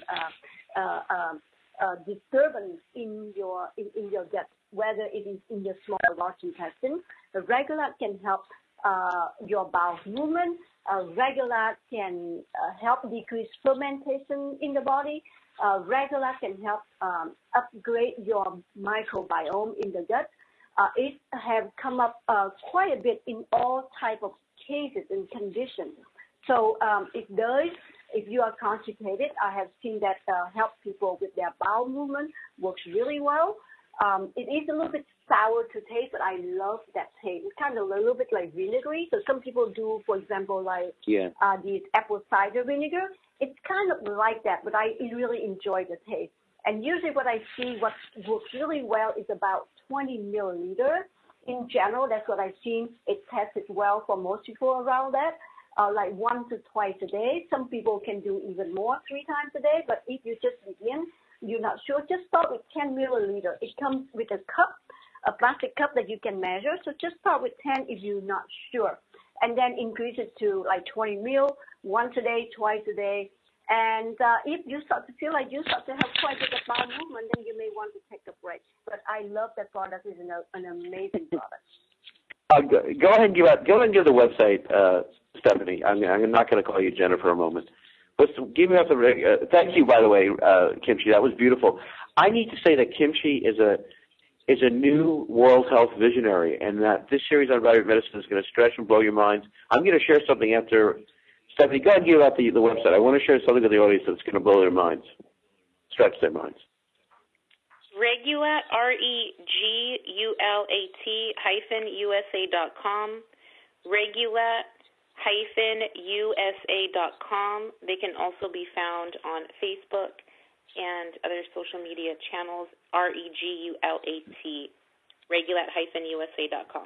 disturbance in your gut, whether it is in your small or large intestine. The Regulat can help your bowel movement. Regulat can help decrease fermentation in the body. Regulat can help upgrade your microbiome in the gut. It has come up quite a bit in all type of cases and conditions. So it does. If you are constipated, I have seen that help people with their bowel movement, works really well. It is a little bit sour to taste, but I love that taste. It's kind of a little bit like vinegary. So some people do, for example, like these apple cider vinegar. It's kind of like that, but I really enjoy the taste. And usually what I see what works really well is about 20 milliliters. In general, that's what I've seen. It tested well for most people around that. Like 1 to twice a day. Some people can do even more, 3 times a day. But if you just begin, you're not sure, just start with 10 milliliters. It comes with a cup, a plastic cup that you can measure. So just start with 10 if you're not sure. And then increase it to like 20 mil, once a day, twice a day. And if you start to feel like you start to have quite a bit of bowel movement, then you may want to take a break. But I love that product. It's an amazing product. Go ahead and give the website, Stephanie. I'm not going to call you Jenna for a moment. Give me thank you, by the way, Kimchi. That was beautiful. I need to say that Kimchi is a new World Health visionary, and that this series on Vibrant Medicine is going to stretch and blow your minds. I'm going to share something after Stephanie. Go ahead and give out the website. I want to share something with the audience that's going to blow their minds, stretch their minds. Regulat, Regulat-USA.com, Regulat-USA.com. They can also be found on Facebook and other social media channels, Regulat, Regulat-USA.com.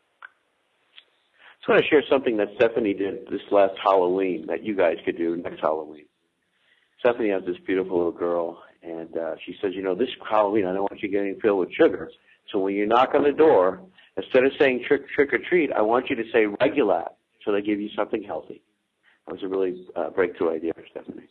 I just want to share something that Stephanie did this last Halloween that you guys could do next Halloween. Stephanie has this beautiful little girl, and she says, this Halloween I don't want you getting filled with sugar. So when you knock on the door, instead of saying trick or treat, I want you to say Regulat, so they give you something healthy. That was a really breakthrough idea for Stephanie.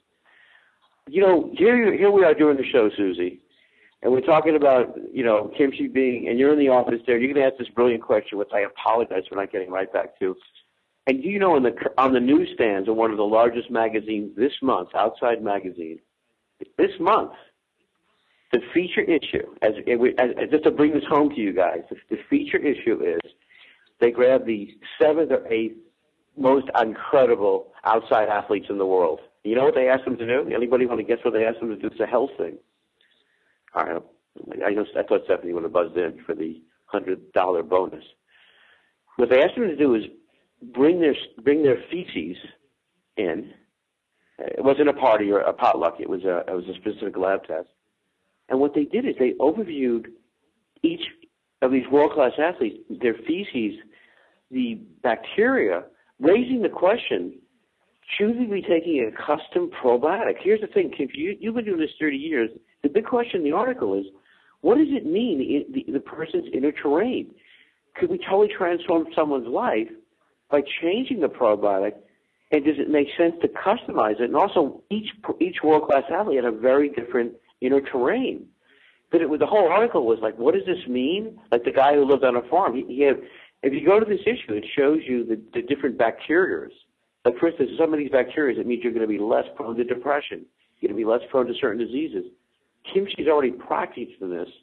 Here we are doing the show, Susie, and we're talking about, Kimchi being, and you're in the office there, you're going to ask this brilliant question, which I apologize for not getting right back to. And on the newsstands of one of the largest magazines this month, Outside Magazine, this month, the feature issue, just to bring this home to you guys, the feature issue is they grabbed the 7th or 8th most incredible outside athletes in the world. You know what they asked them to do? Anybody want to guess what they asked them to do? It's a health thing. All right. I thought Stephanie would have buzzed in for the $100 bonus. What they asked them to do is bring their feces in. It wasn't a party or a potluck. It was a specific lab test. And what they did is they overviewed each of these world-class athletes, their feces, the bacteria, raising the question, should we be taking a custom probiotic? Here's the thing, Kim, you've been doing this 30 years. The big question in the article is, what does it mean, the person's inner terrain? Could we totally transform someone's life by changing the probiotic, and does it make sense to customize it? And also, each world-class athlete had a very different inner terrain. But the whole article was like, what does this mean? Like the guy who lived on a farm, if you go to this issue, it shows you the different bacterias. Like, for instance, some of these bacteria, it means you're going to be less prone to depression. You're going to be less prone to certain diseases. Kimchi's already practiced in this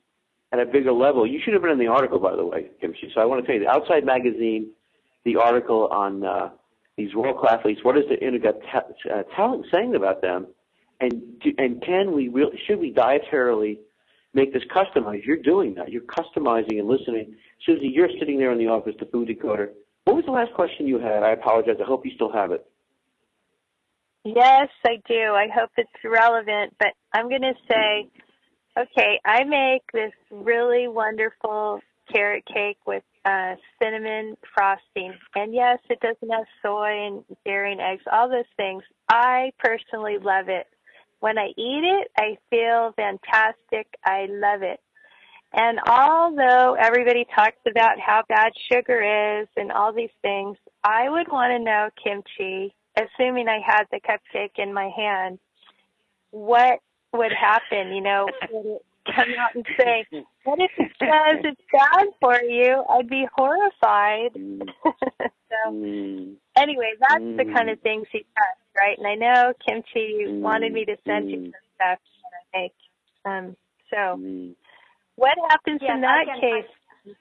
at a bigger level. You should have been in the article, by the way, Kimchi. So I want to tell you, the Outside Magazine, the article on these world-class athletes, what is the Internet talent saying about them, and can we should we dietarily make this customized? You're doing that. You're customizing and listening. Susie, you're sitting there in the office, the food decoder. What was the last question you had? I apologize. I hope you still have it. Yes, I do. I hope it's relevant, but I'm going to say, okay, I make this really wonderful carrot cake with cinnamon frosting. And yes, it doesn't have soy and dairy and eggs, all those things. I personally love it. When I eat it, I feel fantastic. I love it. And although everybody talks about how bad sugar is and all these things, I would want to know, Kimchi, assuming I had the cupcake in my hand, what would happen? You know, would it come out and say, what if it says it's bad for you? I'd be horrified. So anyway, that's the kind of things he does, right? And I know, Kimchi, you wanted me to send you some stuff that I make. So what happens in that case?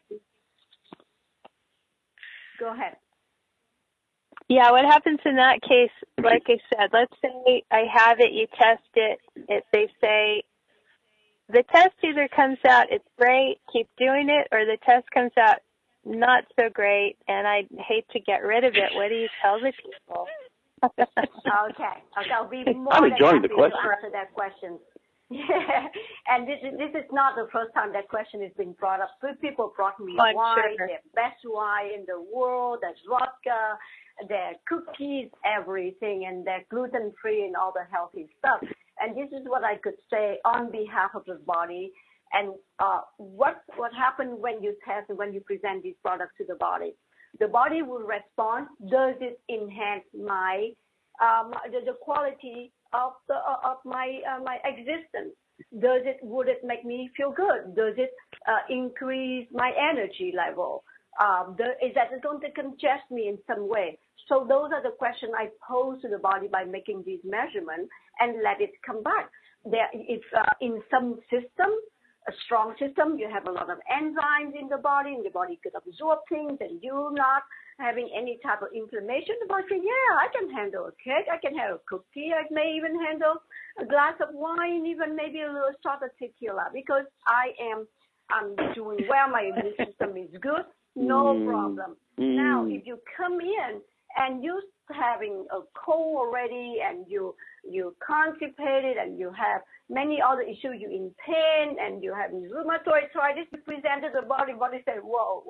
Go ahead. Yeah, what happens in that case, like I said, let's say I have it, you test it, they say the test either comes out, it's great, keep doing it, or the test comes out, not so great, and I hate to get rid of it. What do you tell the people? Okay, I'll be more I'm than enjoying happy the question. to answer that question. Yeah, and this is not the first time that question has been brought up. People brought me wine, the best wine in the world, there's vodka, their cookies, everything, and they're gluten-free and all the healthy stuff. And this is what I could say on behalf of the body. And what happened when you test and when you present these products to the body? The body will respond. Does it enhance my the quality of my existence? Would it make me feel good? Does it increase my energy level? Is that going to congest me in some way? So those are the questions I pose to the body by making these measurements and let it come back. If in some system, a strong system, you have a lot of enzymes in the body, and the body could absorb things, and you're not having any type of inflammation, the body says, yeah, I can handle a cake, I can handle a cookie, I may even handle a glass of wine, even maybe a little shot of tequila, because I'm doing well, my immune system is good, no problem. Now, if you come in and you're having a cold already, and you're constipated, and you have many other issues, you're in pain, and you have rheumatoid arthritis, you present to the body says, whoa.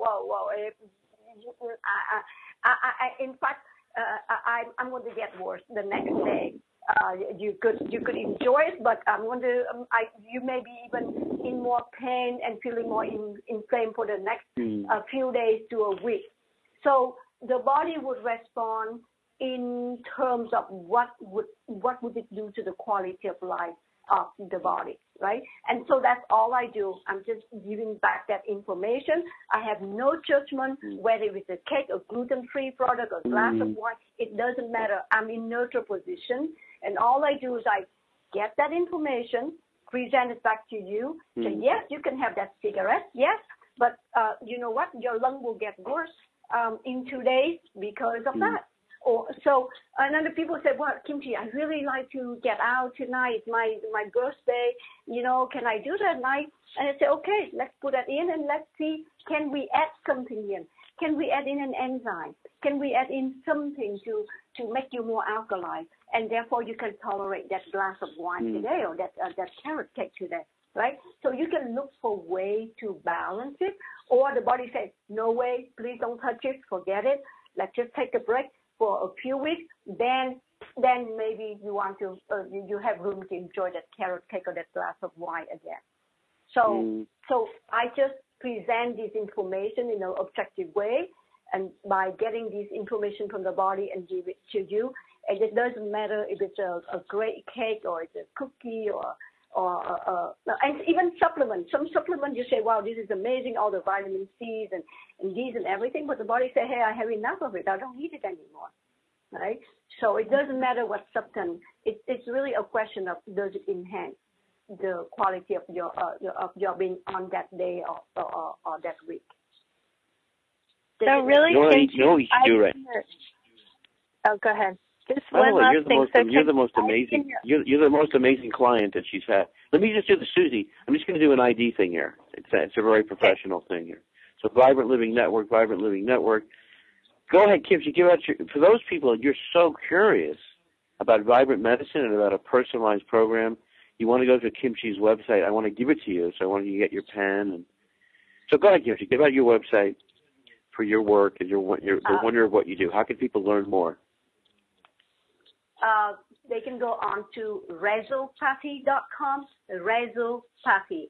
In fact, I'm going to get worse the next day. You could enjoy it, but I'm going to, you may be even in more pain and feeling more inflamed for the next few days to a week. So the body would respond in terms of what would it do to the quality of life of the body, right? And so that's all I do. I'm just giving back that information. I have no judgment whether it's a cake, a gluten-free product, a glass of wine. It doesn't matter. I'm in neutral position, and all I do is I get that information, present it back to you, say, yes, you can have that cigarette, yes, but you know what? Your lung will get worse in 2 days because of that. And then the people say, well, Kimchi, I really like to get out tonight. It's my birthday. You know, can I do that night? And I say, okay, let's put that in and let's see, can we add something in? Can we add in an enzyme? Can we add in something to make you more alkaline? And therefore you can tolerate that glass of wine today or that carrot cake today, right? So you can look for a way to balance it. Or the body says, no way, please don't touch it, forget it. Let's just take a break for a few weeks, then maybe you want to, you have room to enjoy that carrot cake or that glass of wine again. So I just present this information in an objective way, and by getting this information from the body and give it to you, and it doesn't matter if it's a great cake or it's a cookie or and even supplements. Some supplements you say, wow, this is amazing, all the vitamin C's and these and everything, but the body say, hey, I have enough of it, I don't need it anymore, right? So it doesn't matter what substance. It's really a question of, does it enhance? the quality of your being on that day or that week. So really, you know what you should do, right? Oh, go ahead. Just By one the way, last you're the thing. most, you're the most amazing. You're the most amazing client that she's had. Let me just do the Susie. I'm just going to do an ID thing here. It's a very professional thing here. So Vibrant Living Network. Go ahead, Kimchi. Give out for those people. You're so curious about Vibrant Medicine and about a personalized program. You want to go to Kimchi's website. I want to give it to you, so I want you to get your pen. So go ahead, Kimchi. Give out your website for your work and the wonder of what you do. How can people learn more? They can go on to rezopathy.com. Rezopathy,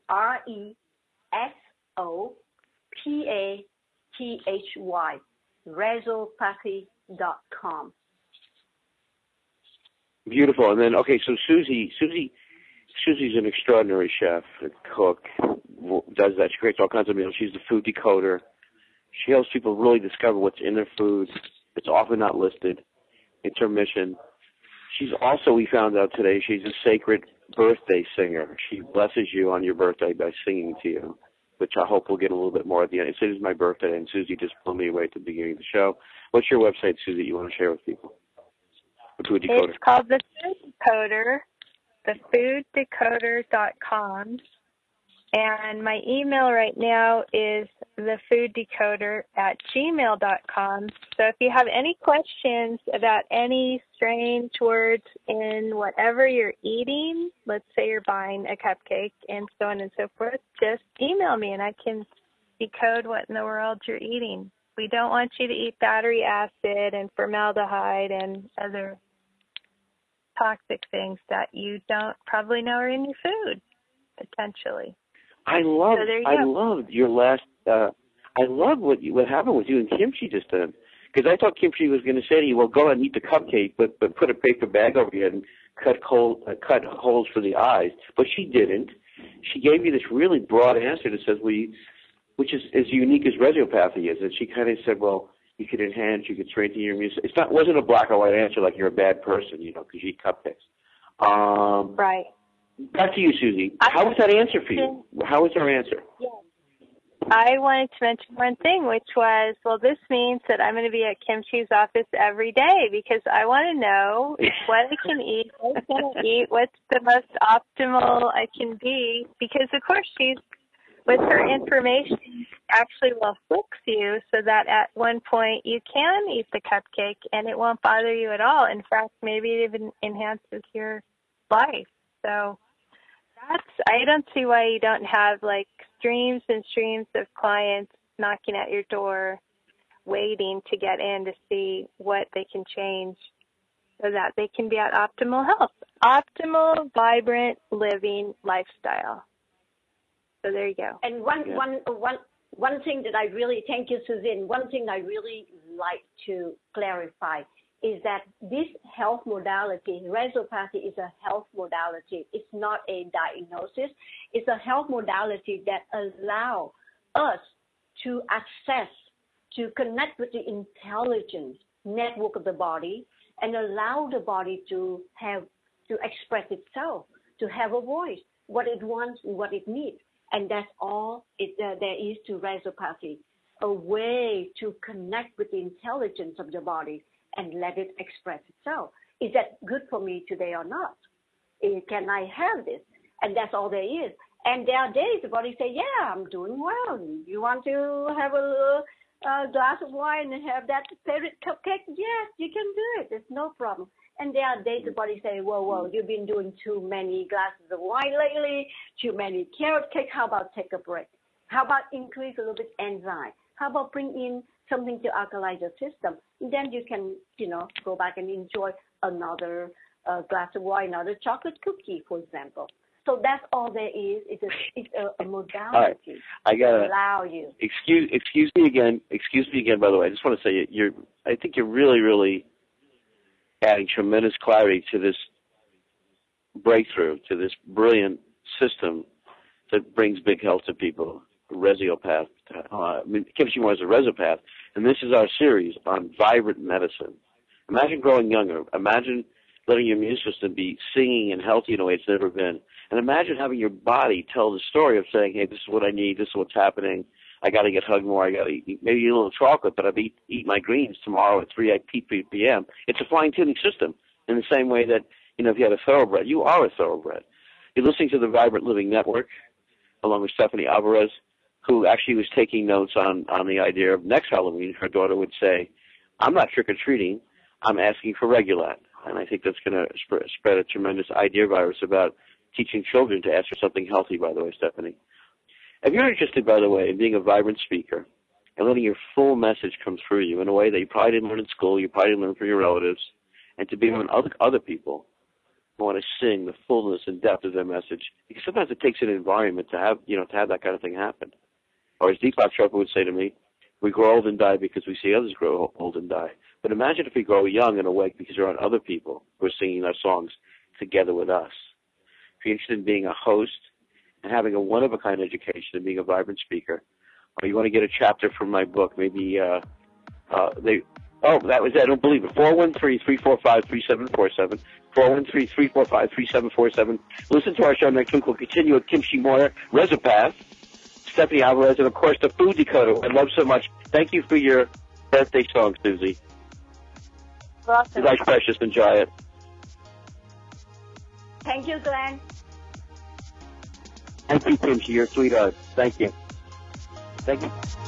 RESOPATHY. Rezopathy.com. Beautiful. And then, okay, so Susie's an extraordinary chef, a cook, does that. She creates all kinds of meals. She's the food decoder. She helps people really discover what's in their food. It's often not listed. It's her mission. She's also, we found out today, she's a sacred birthday singer. She blesses you on your birthday by singing to you, which I hope we'll get a little bit more at the end. It is my birthday, and Susie just blew me away at the beginning of the show. What's your website, Susie, you want to share with people? The Food Decoder. It's called The Food Decoder, thefooddecoder.com. And my email right now is thefooddecoder@gmail.com. So if you have any questions about any strange words in whatever you're eating, let's say you're buying a cupcake and so on and so forth, just email me and I can decode what in the world you're eating. We don't want you to eat battery acid and formaldehyde and other toxic things that you don't probably know are in your food, potentially. I love your last. I love what happened with you and Kimchi just then, because I thought Kimchi was going to say to you, "Well, go ahead and eat the cupcake, but put a paper bag over your head and cut holes for the eyes." But she didn't. She gave you this really broad answer that says, which is as unique as rhesiopathhy is. And she kind of said, "Well, you could enhance, you could strengthen your immune system." Wasn't a black or white answer like you're a bad person, because you eat cupcakes. Right. Back to you, Susie. How was that answer for you? How was her answer? Yeah. I wanted to mention one thing, which was, well, this means that I'm going to be at Kimchi's office every day because I want to know what I can eat, what can I eat, what's the most optimal I can be. Because, of course, she's, with her information, actually will fix you so that at one point you can eat the cupcake and it won't bother you at all. In fact, maybe it even enhances your life. So I don't see why you don't have like streams and streams of clients knocking at your door, waiting to get in to see what they can change so that they can be at optimal health, optimal, vibrant living lifestyle. So there you go. And one thing that I really, thank you, Suzanne, one thing I really like to clarify is that this health modality, rhizopathy, is a health modality. It's not a diagnosis. It's a health modality that allows us to access, to connect with the intelligence network of the body and allow the body to express itself, to have a voice, what it wants and what it needs. And that's all there is to rhizopathy, a way to connect with the intelligence of the body and let it express itself. Is that good for me today or not? Can I have this? And that's all there is. And there are days the body say, yeah, I'm doing well. You want to have a glass of wine and have that favorite cupcake? Yes, you can do it. It's no problem. And there are days the body say, whoa, you've been doing too many glasses of wine lately, too many carrot cake. How about take a break? How about increase a little bit enzyme? How about bring in something to alkalize your system? And then you can, go back and enjoy another glass of wine, another chocolate cookie, for example. So that's all there is. It's a modality to allow you. Excuse me again. By the way, I just want to say I think you're really, really adding tremendous clarity to this breakthrough, to this brilliant system that brings big health to people. Rhesiopath. Kimchi was a rhesiopath, and this is our series on vibrant medicine. Imagine growing younger. Imagine letting your immune system be singing and healthy in a way it's never been. And imagine having your body tell the story of saying, hey, this is what I need, this is what's happening, I got to get hugged more, I got to eat maybe a little chocolate, but I'll eat my greens tomorrow at 3 p.m. It's a fine-tuning system in the same way that, if you had a thoroughbred, you are a thoroughbred. You're listening to the Vibrant Living Network, along with Stephanie Alvarez, who actually was taking notes on the idea of next Halloween. Her daughter would say, I'm not trick-or-treating, I'm asking for Regulat. And I think that's going to spread a tremendous idea virus about teaching children to ask for something healthy, by the way, Stephanie. If you're interested, by the way, in being a vibrant speaker and letting your full message come through you in a way that you probably didn't learn in school, you probably didn't learn from your relatives, and to be around other people who want to sing the fullness and depth of their message, because sometimes it takes an environment to have that kind of thing happen. Or as Deepak Chopra would say to me, we grow old and die because we see others grow old and die. But imagine if we grow young and awake because you're around other people who are singing our songs together with us. If you're interested in being a host and having a one-of-a-kind education and being a vibrant speaker, or you want to get a chapter from my book, maybe that was it. I don't believe it. 413-345-3747. 413-345-3747. Listen to our show next week. We'll continue with Kim Shimoda, Rezopath, Stephanie Alvarez, and, of course, the Food Decoder. I love so much. Thank you for your birthday song, Susie. Awesome. Life's precious. Enjoy it. Thank you, Glenn. Thank you, Kim. You're a sweetheart. Thank you. Thank you.